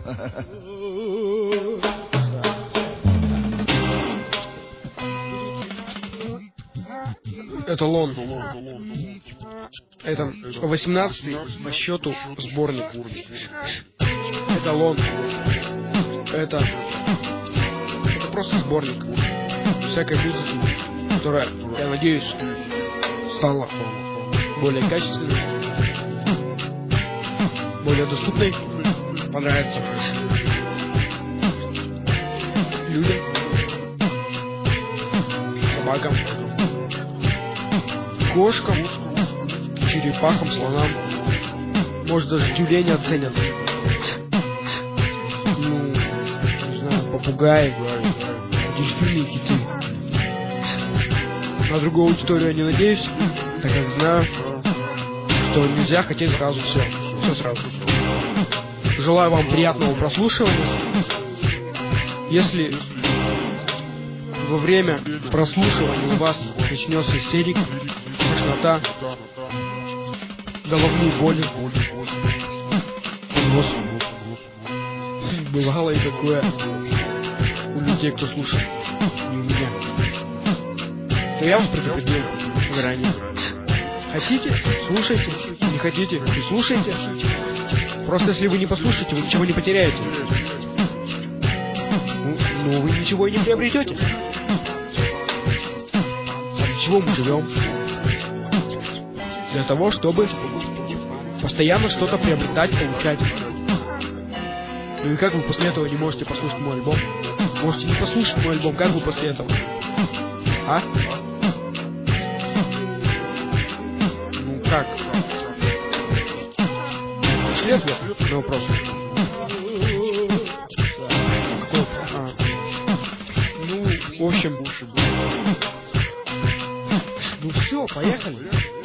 Эталон. Это 18-й по счету сборник. Эталон. Это просто сборник всякой музыки, которая, я надеюсь, стала более качественной, более доступной, понравится людям, собакам, кошкам, черепахам, слонам, может даже тюлени оценят. Ну, не знаю, попугаи, дельфины, киты. На другую аудиторию я не надеюсь, так как знаю, что нельзя хотеть сразу все сразу. Желаю вам приятного прослушивания. Если во время прослушивания у вас начнется истерик, тошнота, головные боли, понос, бывало и такое у людей, кто слушает, не у меня, то я вас предупредил заранее. Хотите — слушайте, не хотите — не слушайте. Просто если вы не послушаете, вы ничего не потеряете. Ну, вы ничего и не приобретете. А для чего мы живем? Для того, чтобы постоянно что-то приобретать, получать. Ну и как вы после этого не можете послушать мой альбом? Можете не послушать мой альбом, как вы после этого? А? Ну как? Пришли ответ на вопрос? Ну, в общем, ну все, поехали.